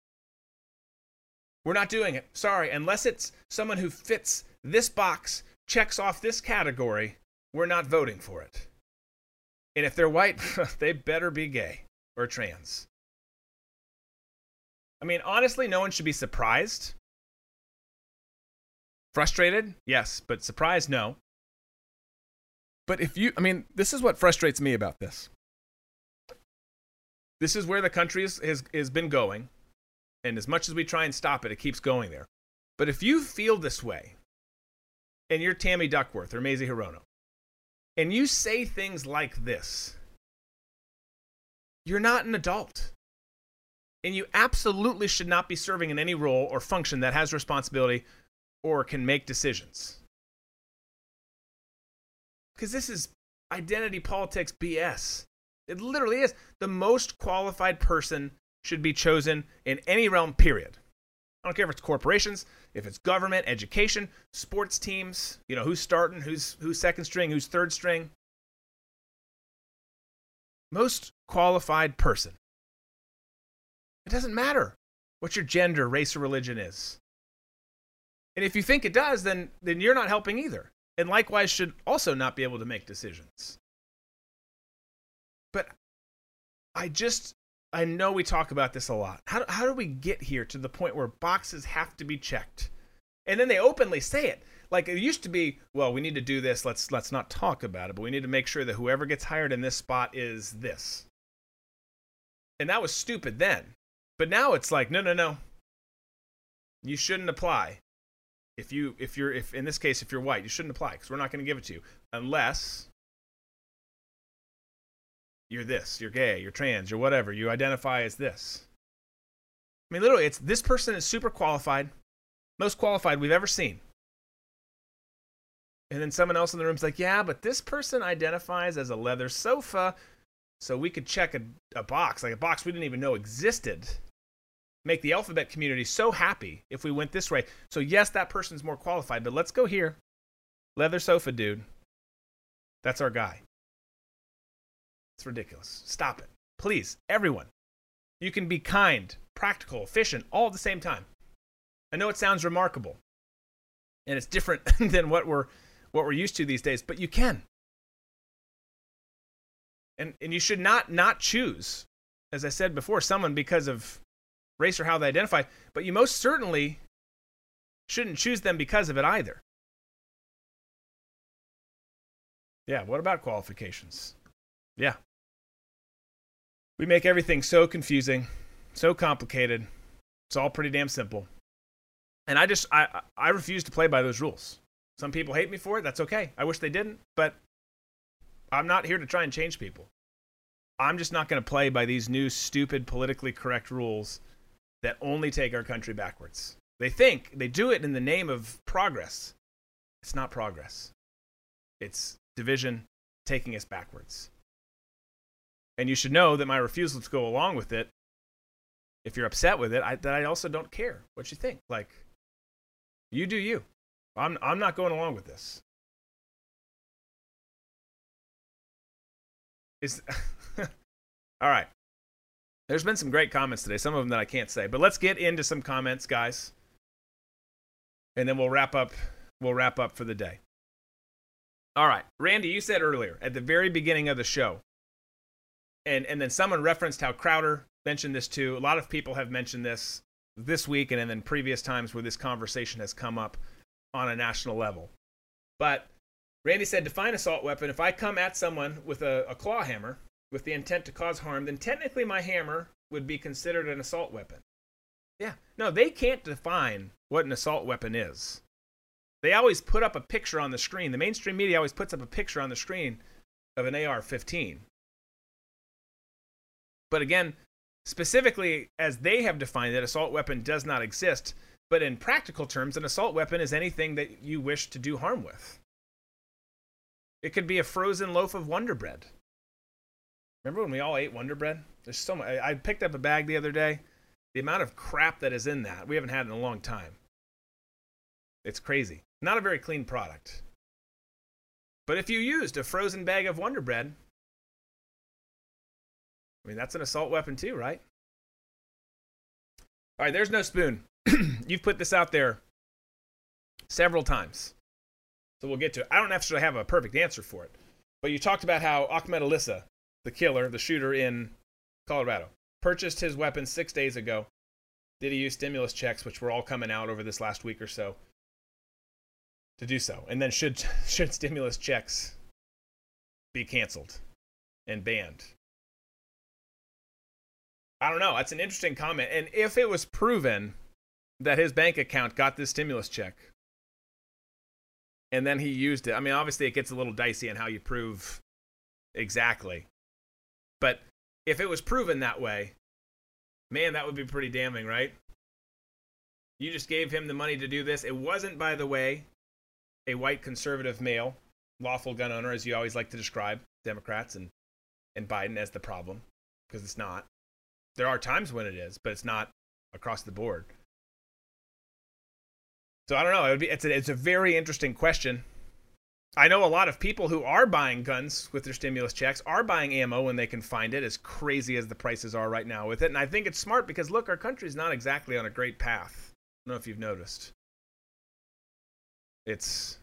We're not doing it. Sorry. Unless it's someone who fits this box, checks off this category, we're not voting for it. And if they're white, they better be gay or trans. I mean, honestly, no one should be surprised. Frustrated? Yes. But surprised? No. But if you, I mean, this is what frustrates me about this. This is where the country is, has, has been going. And as much as we try and stop it, it keeps going there. But if you feel this way, and you're Tammy Duckworth or Mazie Hirono, and you say things like this, you're not an adult. And you absolutely should not be serving in any role or function that has responsibility or can make decisions. Because this is identity politics B S. It literally is. The most qualified person should be chosen in any realm, period. I don't care if it's corporations, if it's government, education, sports teams, you know, who's starting, who's who's second string, who's third string. Most qualified person. It doesn't matter what your gender, race, or religion is. And if you think it does, then, then you're not helping either. And likewise should also not be able to make decisions. But I just... I know we talk about this a lot. How, how do we get here to the point where boxes have to be checked And then they openly say it. Like it used to be, well, we need to do this. Let's let's not talk about it, but we need to make sure that whoever gets hired in this spot is this. And that was stupid then. But now it's like, no, no, no. You shouldn't apply. If you if you're if in this case if you're white, you shouldn't apply because we're not going to give it to you unless you're this, you're gay, you're trans, you're whatever, you identify as this. I mean, literally, it's this person is super qualified, most qualified we've ever seen. And then someone else in the room's like, yeah, but this person identifies as a leather sofa, so we could check a, a box, like a box we didn't even know existed. Make the alphabet community so happy if we went this way. So yes, that person's more qualified, but let's go here. Leather sofa dude. That's our guy. It's ridiculous. Stop it. Please, everyone. You can be kind, practical, efficient, all at the same time. I know it sounds remarkable, and it's different than what we're what we're used to these days, but you can. And and you should not not choose, as I said before, someone because of race or how they identify, but you most certainly shouldn't choose them because of it either. Yeah, what about qualifications? Yeah. We make everything so confusing, so complicated. It's all pretty damn simple. And I just, I, I refuse to play by those rules. Some people hate me for it. That's okay. I wish they didn't, but I'm not here to try and change people. I'm just not going to play by these new, stupid, politically correct rules that only take our country backwards. They think, they do it in the name of progress. It's not progress. It's division taking us backwards. And you should know that my refusal to go along with it, if you're upset with it, I, that I also don't care what you think. Like, you do you. I'm I'm not going along with this. Is all right. There's been some great comments today, some of them that I can't say, but let's get into some comments, guys. And then we'll wrap up we'll wrap up for the day. All right. Randy, you said earlier at the very beginning of the show, and and then someone referenced how Crowder mentioned this too. A lot of people have mentioned this this week and then previous times where this conversation has come up on a national level. But Randy said, define assault weapon. If I come at someone with a, a claw hammer with the intent to cause harm, then technically my hammer would be considered an assault weapon. Yeah. No, they can't define what an assault weapon is. They always put up a picture on the screen. The mainstream media always puts up a picture on the screen of an A R fifteen. But again, specifically as they have defined it, assault weapon does not exist. But in practical terms, an assault weapon is anything that you wish to do harm with. It could be a frozen loaf of Wonder Bread. Remember when we all ate Wonder Bread? There's so much. I picked up a bag the other day. The amount of crap that is in that, we haven't had in a long time. It's crazy. Not a very clean product. But if you used a frozen bag of Wonder Bread, I mean, that's an assault weapon too, right? All right, there's no spoon. You've put this out there several times. So we'll get to it. I don't necessarily have a perfect answer for it. But you talked about how Ahmed Alissa, the killer, the shooter in Colorado, purchased his weapon six days ago. Did he use stimulus checks, which were all coming out over this last week or so, to do so? And then should should stimulus checks be canceled and banned? I don't know. That's an interesting comment. And if it was proven that his bank account got this stimulus check and then he used it, I mean, obviously it gets a little dicey on how you prove exactly. But if it was proven that way, man, that would be pretty damning, right? You just gave him the money to do this. It wasn't, by the way, a white conservative male, lawful gun owner, as you always like to describe Democrats and, and Biden as the problem, because it's not. There are times when it is, but it's not across the board. So I don't know. It would be, it's, a, it's a very interesting question. I know a lot of people who are buying guns with their stimulus checks, are buying ammo when they can find it, as crazy as the prices are right now with it. And I think it's smart because, look, our country's not exactly on a great path. I don't know if you've noticed. It's...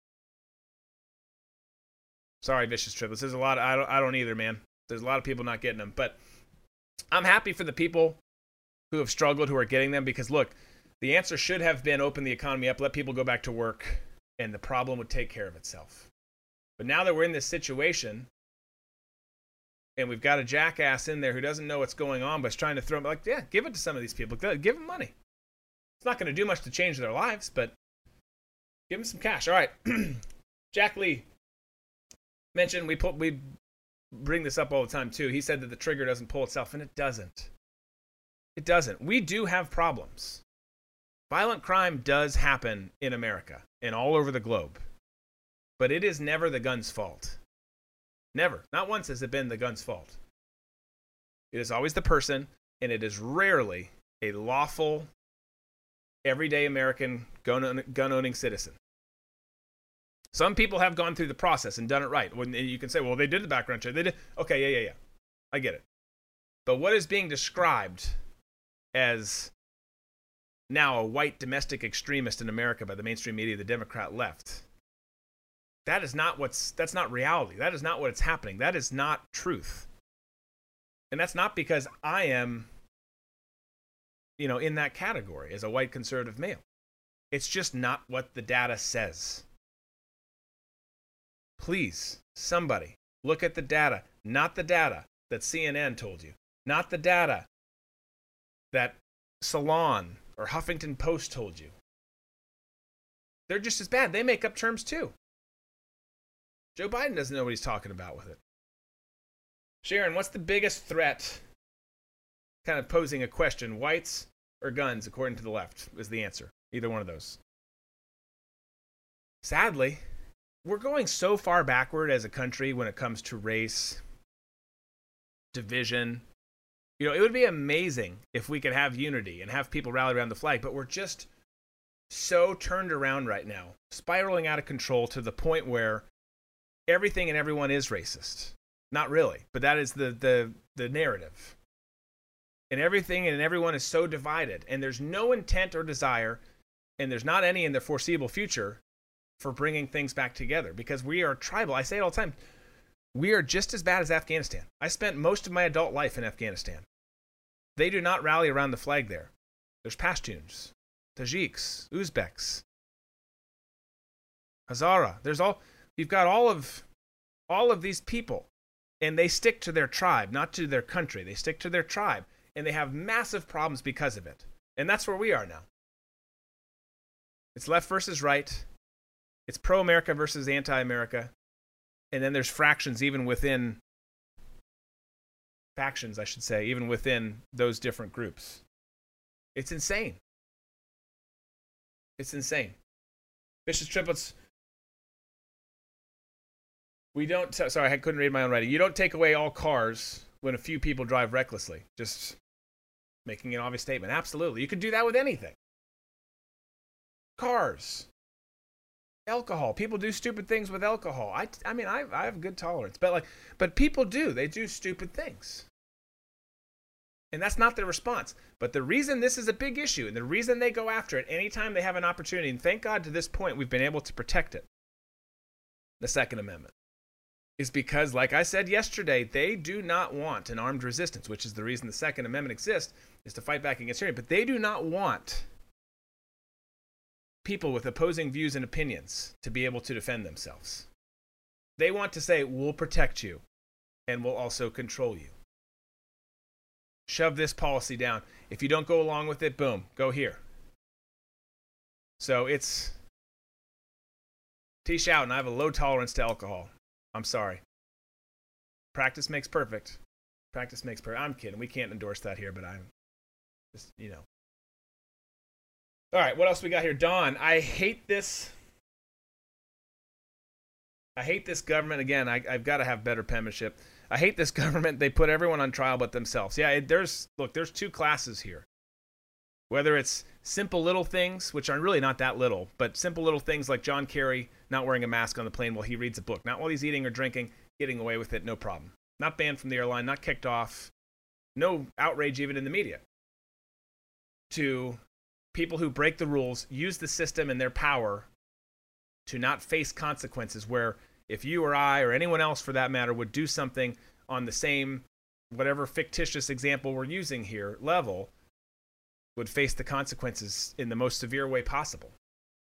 Sorry, Vicious Triplets. There's a lot of, I don't, I don't either, man. There's a lot of people not getting them. But I'm happy for the people who have struggled, who are getting them, because, look, The answer should have been open the economy up, let people go back to work, and the problem would take care of itself. But now that we're in this situation, and we've got a jackass in there who doesn't know what's going on, but is trying to throw them, like, yeah, give it to some of these people. Give them money. It's not going to do much to change their lives, but give them some cash. All right. Jack Lee mentioned, we put, we bring this up all the time too. He said that the trigger doesn't pull itself, and it doesn't. It doesn't. We do have problems. Violent crime does happen in America and all over the globe. But it is never the gun's fault. Never. Not once has it been the gun's fault. It is always the person, and it is rarely a lawful, everyday American gun-owning citizen. Some people have gone through the process and done it right. When you can say, well, they did the background check. They did. Okay, yeah, yeah, yeah. I get it. But what is being described as now a white domestic extremist in America by the mainstream media, the Democrat left, that is not what's, that's not reality. That is not what's happening. That is not truth. And that's not because I am, you know, in that category as a white conservative male. It's just not what the data says. Please, somebody, look at the data, not the data that C N N told you, not the data that Salon or Huffington Post told you. They're just as bad. They make up terms too. Joe Biden doesn't know what he's talking about with it. Sharon, what's the biggest threat? Kind of posing a question, whites or guns, according to the left, is the answer. Either one of those. Sadly, we're going so far backward as a country when it comes to race, division. You know, it would be amazing if we could have unity and have people rally around the flag, but we're just so turned around right now, spiraling out of control to the point where everything and everyone is racist. Not really, but that is the the the narrative. And everything and everyone is so divided, and there's no intent or desire, and there's not any in the foreseeable future for bringing things back together, because we are tribal. I say it all the time. We are just as bad as Afghanistan. I spent most of my adult life in Afghanistan. They do not rally around the flag there. There's Pashtuns, Tajiks, Uzbeks, Hazara. There's all, you've got all of all of these people, and they stick to their tribe, not to their country. They stick to their tribe, and they have massive problems because of it. And that's where we are now. It's left versus right. It's pro-America versus anti-America. And then there's fractions even within, factions, I should say, even within those different groups. It's insane. It's insane. Vicious Triplets, we don't, t- sorry, I couldn't read my own writing. You don't take away all cars when a few people drive recklessly. Just making an obvious statement. Absolutely. You could do that with anything. Cars. Alcohol. People do stupid things with alcohol. I, I mean, I, I have good tolerance, but like, but people do. They do stupid things, and that's not their response. But the reason this is a big issue, and the reason they go after it anytime they have an opportunity, and thank God to this point we've been able to protect it, the Second Amendment, is because, like I said yesterday, they do not want an armed resistance, which is the reason the Second Amendment exists, is to fight back against tyranny. But they do not want people with opposing views and opinions to be able to defend themselves. They want to say, we'll protect you, and we'll also control you. Shove this policy down. If you don't go along with it, boom, go here. So it's T. Shoutin, I have a low tolerance to alcohol. I'm sorry. Practice makes perfect. Practice makes perfect. I'm kidding. We can't endorse that here, but I'm just, you know. All right, what else we got here? Dawn, I hate this. I hate this government. Again, I, I've got to have better penmanship. I hate this government. They put everyone on trial but themselves. Yeah, it, there's, look, there's two classes here. Whether it's simple little things, which are really not that little, but simple little things like John Kerry not wearing a mask on the plane while he reads a book. Not while he's eating or drinking, getting away with it, no problem. Not banned from the airline, not kicked off. No outrage even in the media. To people who break the rules, use the system and their power to not face consequences, where if you or I or anyone else for that matter would do something on the same, whatever fictitious example we're using here, level, would face the consequences in the most severe way possible.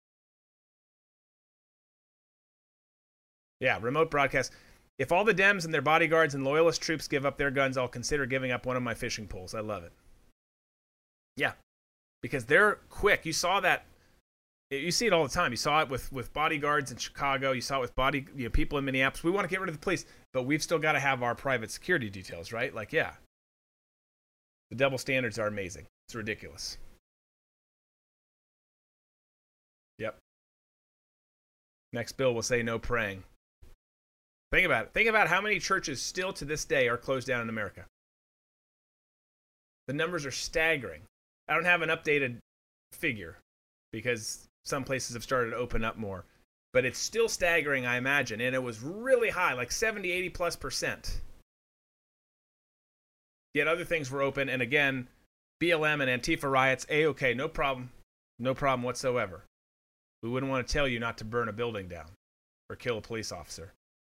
Yeah, remote broadcast. If all the Dems and their bodyguards and loyalist troops give up their guns, I'll consider giving up one of my fishing poles. I love it. Yeah, because they're quick. You saw that. You see it all the time. You saw it with, with bodyguards in Chicago. You saw it with body you know, people in Minneapolis. We want to get rid of the police, but we've still got to have our private security details, right? Like, yeah. The double standards are amazing. It's ridiculous. Yep. Next bill will say no praying. Think about it. Think about how many churches still to this day are closed down in America. The numbers are staggering. I don't have an updated figure because some places have started to open up more. But it's still staggering, I imagine. And it was really high, like seventy, eighty plus percent. Yet other things were open. And again, B L M and Antifa riots, A-okay, no problem. No problem whatsoever. We wouldn't want to tell you not to burn a building down or kill a police officer.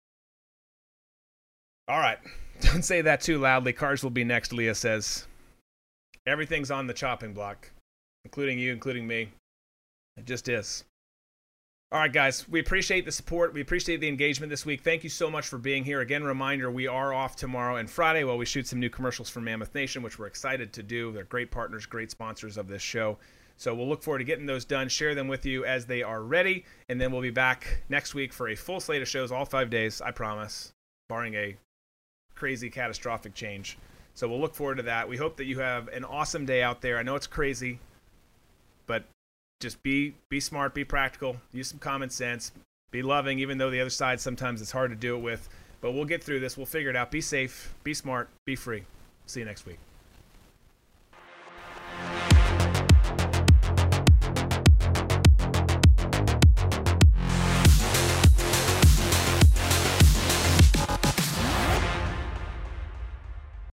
All right. Don't say that too loudly. Cars will be next, Leah says. Everything's on the chopping block, including you, including me. It just is. All right, guys. We appreciate the support. We appreciate the engagement this week. Thank you so much for being here. Again, reminder, we are off tomorrow and Friday while we shoot some new commercials for Mammoth Nation, which we're excited to do. They're great partners, great sponsors of this show. So we'll look forward to getting those done, share them with you as they are ready, and then we'll be back next week for a full slate of shows, all five days, I promise, barring a crazy catastrophic change. So we'll look forward to that. We hope that you have an awesome day out there. I know it's crazy, but just be be smart, be practical, use some common sense, be loving, even though the other side sometimes it's hard to do it with. But we'll get through this. We'll figure it out. Be safe, be smart, be free. See you next week.